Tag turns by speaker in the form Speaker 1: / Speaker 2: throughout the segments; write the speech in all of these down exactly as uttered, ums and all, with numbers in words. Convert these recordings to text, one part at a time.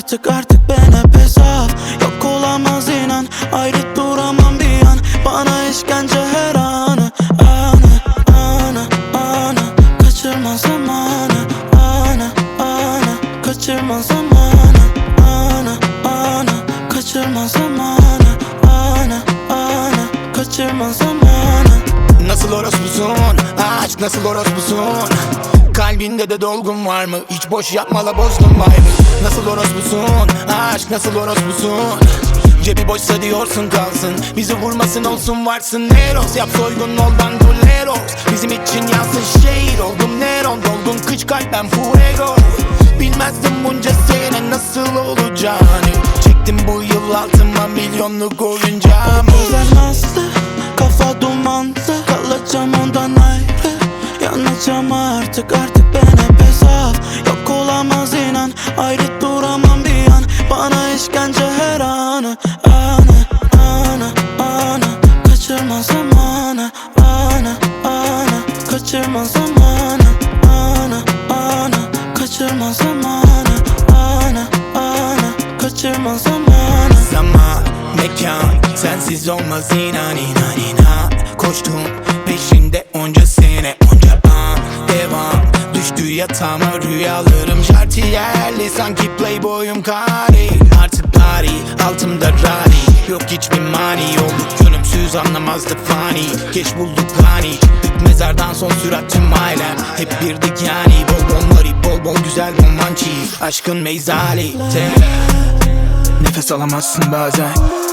Speaker 1: artık artık ben hep hesap. Yok olamaz inan, ayrı duramam bir an. Bana işkence her anı, anı, anı, anı. Kaçırma zamanı, anı, anı. Kaçırma zamanı, anı, anı. Kaçırma zamanı, anı, anı. Kaçırma zamanı.
Speaker 2: Nasıl orospusun? Aşk nasıl orospusun? Kalbinde de dolgun var mı? Hiç boş yapmala bozdun vibe'ı. Nasıl orospusun? Aşk nasıl orospusun? Cebi boşsa diyorsun kalsın, bizi vurmasın olsun varsın. Neros yap soygun ol bandoleros. Bizim için yazsın şehir oldum Neron. Dolgun kıç kalp ben fuego. Bilmezdim bunca sene nasıl olacağını. Çektim bu yıl altıma milyonluk oyuncağımı.
Speaker 1: Gözler nazlı, kafa dumanlı. Kalacağım ondan ayrı, yanacağım artık artık ben hep hesap. Yok olamaz inan, ayrı duramam bir an. Bana işkence her anı, anı, anı, anı. Kaçırma zamanı, anı, anı. Kaçırma zamanı, anı, anı. Kaçırma zamanı, anı, anı. Kaçırma zamanı.
Speaker 2: Zaman, mekan, sensiz olmaz inan inan inan. Koştum peşinde onca sene onca an. Devam düştü yatağıma rüyalarım jartiyerli. Sanki playboyum kari. Artık party altımda rari. Yok hiçbir mani. Olduk gönümsüz anlamazdık fani. Geç bulduk hani. Çıktık mezardan son sürat tüm ailem. Hep birdik yani. Bol bol mari bol bol güzel romançi. Aşkın meyzali. Nefes alamazsın bazen.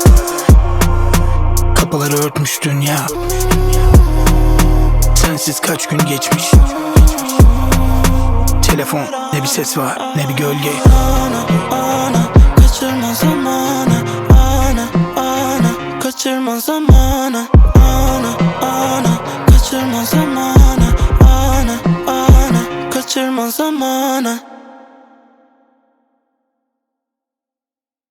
Speaker 2: Kapıları örtmüş dünya. Sensiz kaç gün geçmiş. Telefon ne bir ses var ne bir gölge.
Speaker 1: Ana, ana, kaçırma zamanı, ana, ana. Kaçırma zamanı, ana, ana. Kaçırma zamanı, ana, ana. Kaçırma zamanı.